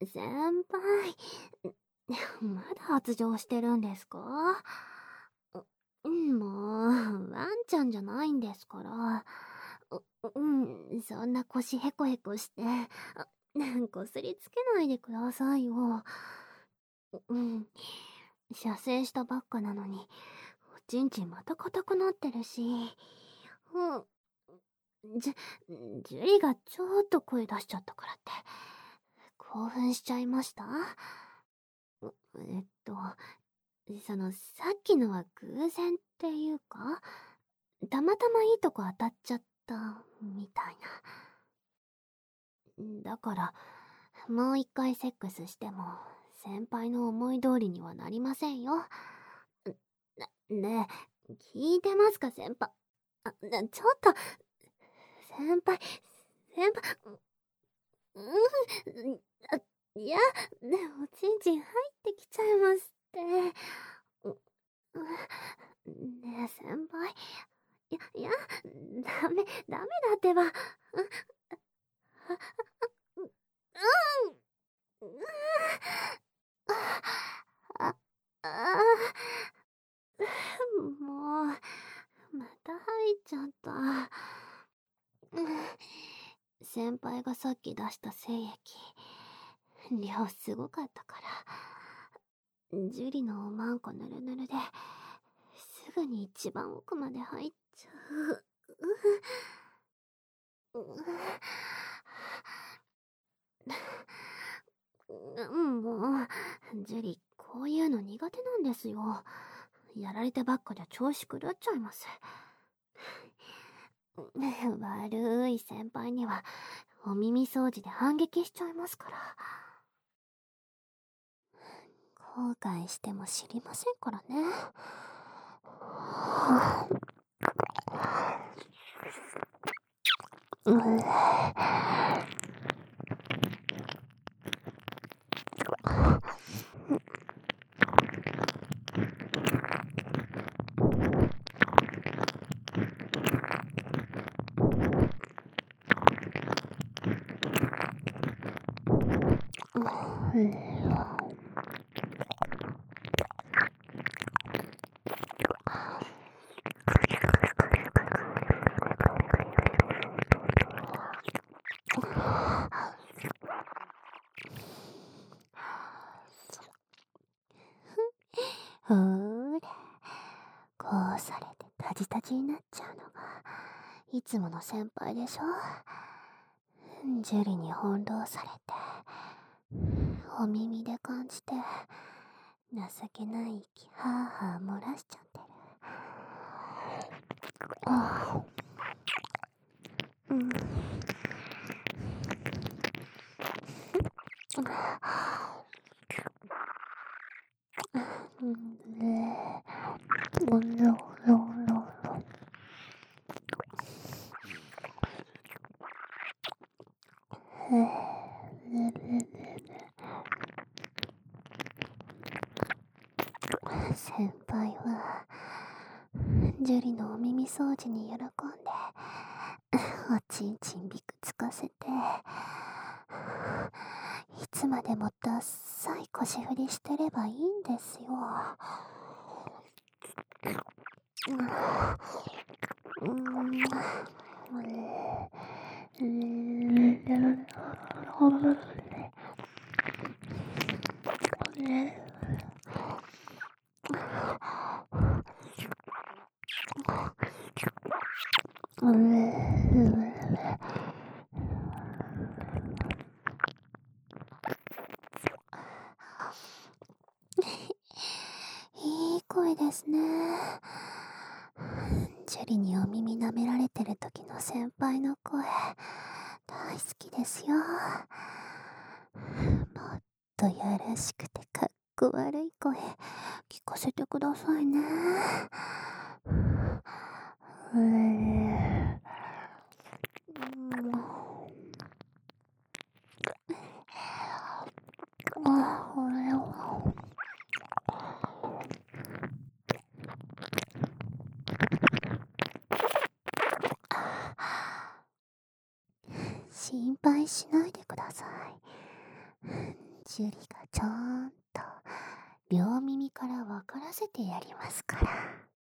先輩、まだ発情してるんですか？もう、ワンちゃんじゃないんですから。そんな腰ヘコヘコして、こすりつけないでくださいよ。射精したばっかなのに、おちんちんまた硬くなってるし、じゅ、ジュリがちょっと声出しちゃったからって、興奮しちゃいました？えっと、さっきのは偶然っていうか、たまたまいいとこ当たっちゃったみたいな。だから、もう一回セックスしても、先輩の思い通りにはなりませんよ。ねえ、聞いてますか、先輩。ちょっと、先輩、いや、でも、おちんちん入ってきちゃいますって。ねえ、先輩。ダメだってば。あ、もう、また入っちゃった。先輩がさっき出した精液、量すごかったから、ジュリのおまんこぬるぬるで、すぐに一番奥まで入っちゃう。もう、ジュリ、こういうの苦手なんですよ。やられてばっかで調子狂っちゃいます。悪い先輩には、お耳掃除で反撃しちゃいますから。後悔しても知りませんからね。ほーれ、こうされてタジタジになっちゃうのがいつもの先輩でしょ。ジュリに翻弄されてお耳で感じて情けない息はぁはぁ漏らしちゃってる。先輩はジュリのお耳掃除に喜んでおちんちんびくつかせて、いつまでもダッサい腰振りしてればいいんですよ。いい声ですね。ジュリにお耳舐められてる時の先輩の声、大好きですよ。もっとやらしくてかっこ悪い声、聞かせてくださいね。心配しないでください。 ジュリがちゃんと両耳から分からせてやりますから。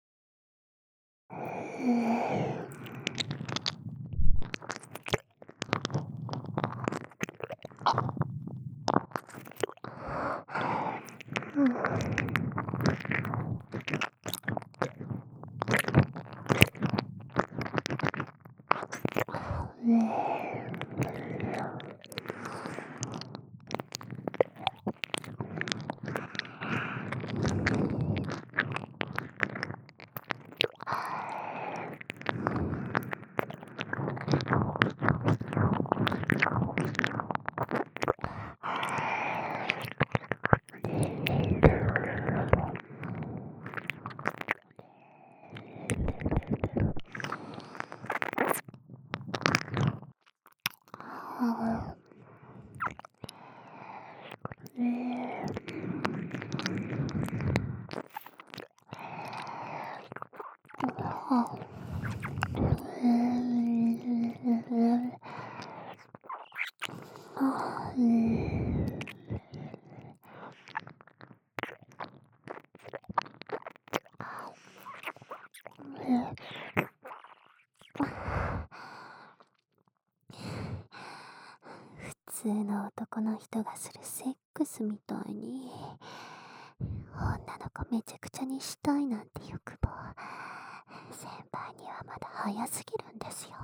普通の男の人がするセックスみたいに女の子めちゃくちゃにしたいなんて欲望、先輩にはまだ早すぎるんですよ。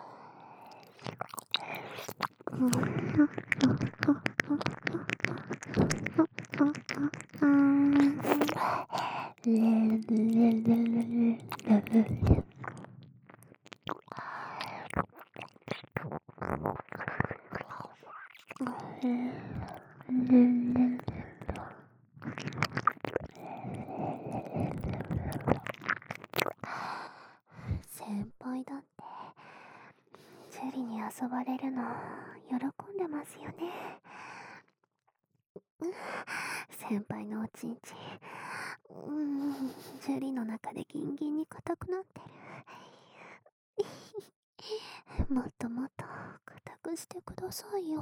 先輩だってジュリに遊ばれるの喜んでますよね。先輩のおちんちん、ジュリの中でギンギンに硬くなってる。もっともっと硬くしてくださいよ。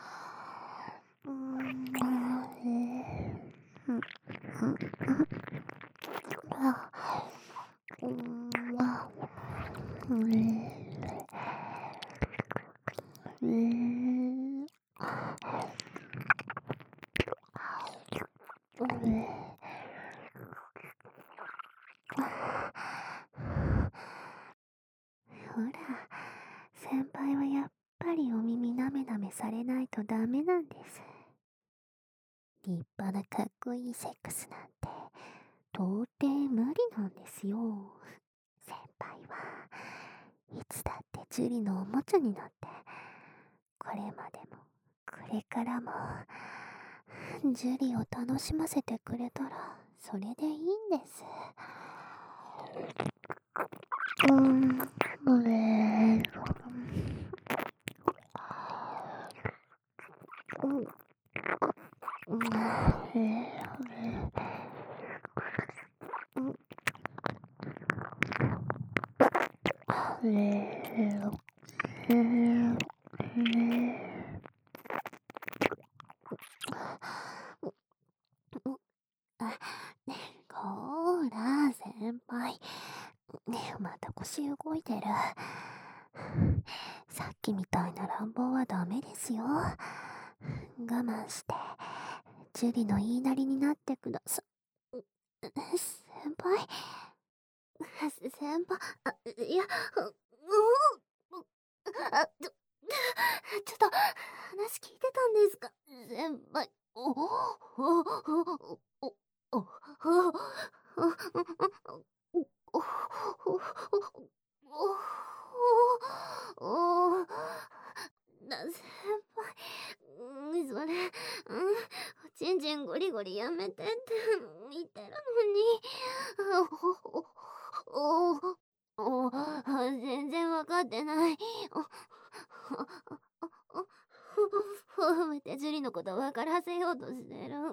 ほら、先輩はやっぱりお耳なめなめされないとダメなんです。立派なかっこいいセックスなんて到底無理なんですよ。先輩はいつだってジュリのおもちゃになって、これまでもこれからもジュリを楽しませてくれたらそれでいいんです。ほら先輩、また腰動いてる。さっきみたいな乱暴はダメですよ。我慢してジュリの言いなりになってくださ。先輩、先輩、いや、ちょっと話聞いてたんですか、先輩。先輩、それ、おちんちんゴリゴリやめてって言ってるのに。全然わかってない。褒めてジュリのこと分からせようとしてる。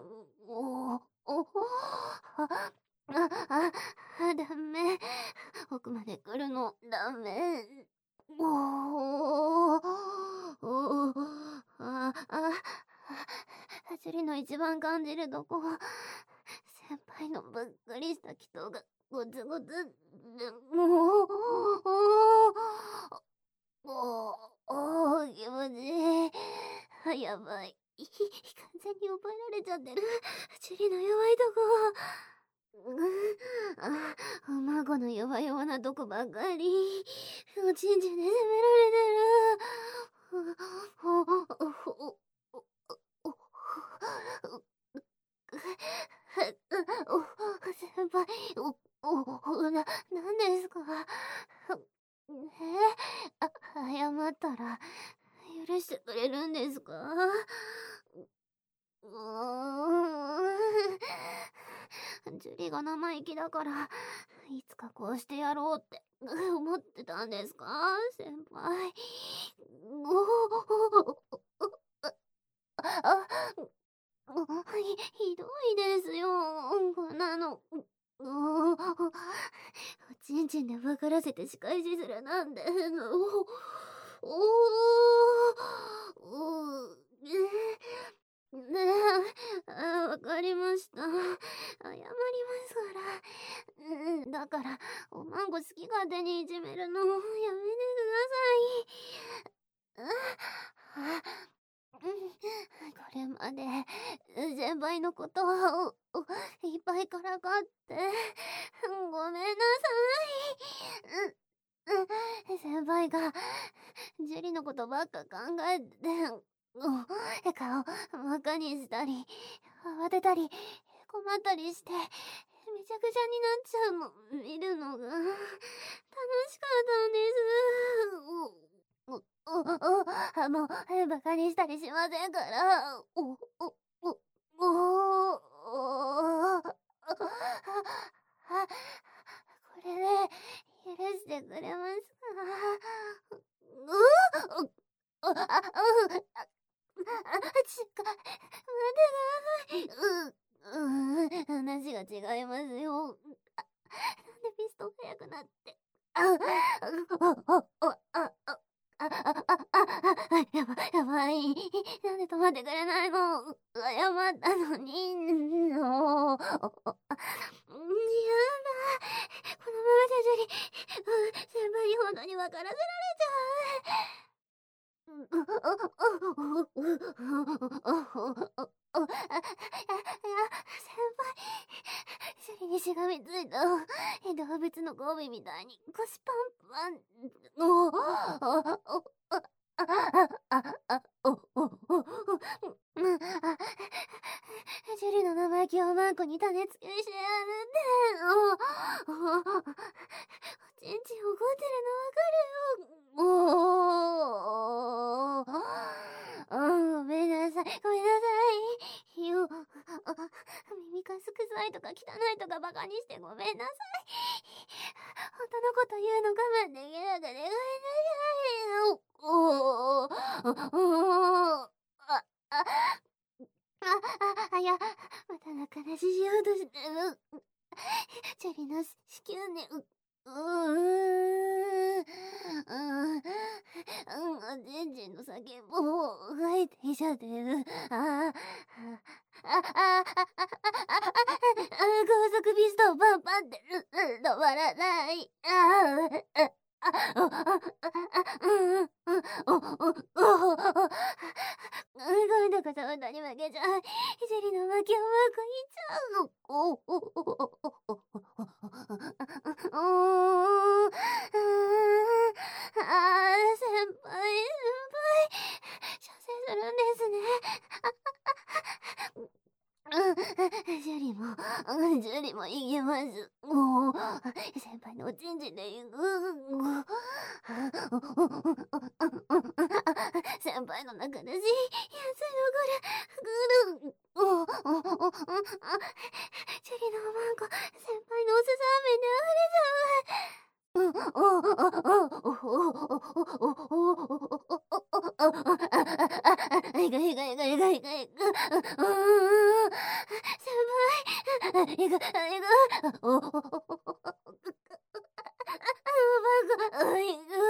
ダメ。奥まで来るのダメ。 ジュリの一番感じるとこ、先輩のぶっくりした祈祷がゴツゴツもう、気持ちいい。やばい。完全に覚えられちゃってる。ジュリの弱いとこ。孫の弱々なとこばっかり。おちんちんで責められてる。先輩、なんですか？謝ったら許してくれるんですか？ジュリが生意気だから、いつかこうしてやろうって思ってたんですか、先輩。ひどいですよ、こんなの。おちんちんで分からせて仕返しするなんて。ねえ、わかりました。謝りますから。だから、おまんご好き勝手にいじめるのやめてください。これまで先輩のことをいっぱいからかってごめんなさい。先輩がジュリのことばっか考えて顔真っ赤にしたり慌てたり困ったりしてめちゃくちゃになっちゃうの見るのが楽しかったんです。もう、バカにしたりしませんから。これで、許してくれますか？待ってください。話が違いますよ。なんでピストン速くなって。やばい。なんで止まってくれないの？謝ったのに。もう。やだ。このままじゃジュリ、先輩に本当に分からせられちゃう。先輩、ジュリにしがみついた動物の交尾みたいに腰パンパン。ジュリの生意気をマンコに種付けしてやるって。おちんちん怒ってるのわかるよ。ごめんなさい。ごめんなさい。耳かす臭いとか汚いとかバカにしてごめんなさい。本当のこと言うの我慢できなくてごめんなさい。いや、また仲出ししようとしてる。チャリの子宮ね、おちんちんの先も入ってきちゃってる。高速ピストンパンパンって止まらない。今度こそ本当に負けちゃう。ジェリの負けをうまくいっちゃう。先輩、射精するんですね。ジュリも、ジュリも行きます。先輩のおちんちんで行く。先輩の中だし、安いのぐる。ジュリのおまんこ、先輩のおすすめで溢れちゃう。いくいくいくいくいくいく。先輩、いくいく。バカ、いく。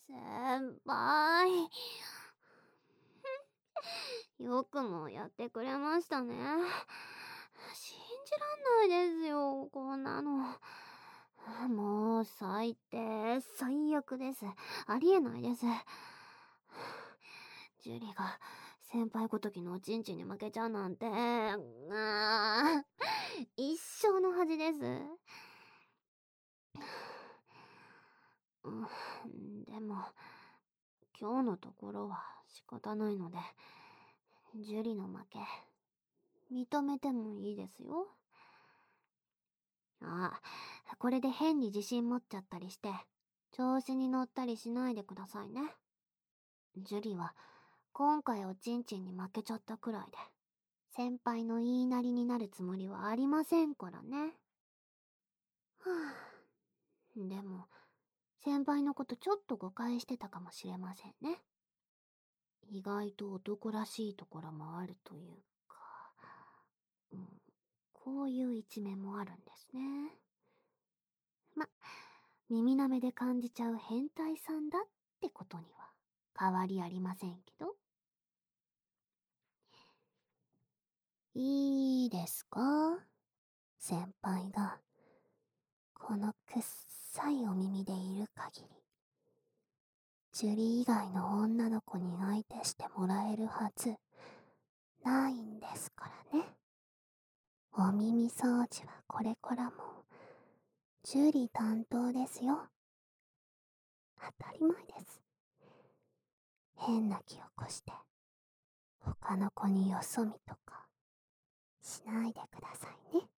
先輩。よくもやってくれましたね。信じらんないですよ、こんなの。もう最低、最悪です。ありえないです。ジュリが先輩ごときのおちんちんに負けちゃうなんて、一生の恥です。でも、今日のところは仕方ないので、ジュリの負け、認めてもいいですよ。これで変に自信持っちゃったりして、調子に乗ったりしないでくださいね。ジュリは、今回おちんちんに負けちゃったくらいで、先輩の言いなりになるつもりはありませんからね。でも、先輩のことちょっと誤解してたかもしれませんね。意外と男らしいところもあるというか、こういう一面もあるんですね。耳なめで感じちゃう変態さんだってことには変わりありませんけど。いいですか？先輩が、このくっさいお耳でいる限り、ジュリ以外の女の子に相手してもらえるはず、ないんですからね。お耳掃除はこれからも、ジュリ担当ですよ。当たり前です。変な気を起こして、他の子によそ見とか、しないでくださいね。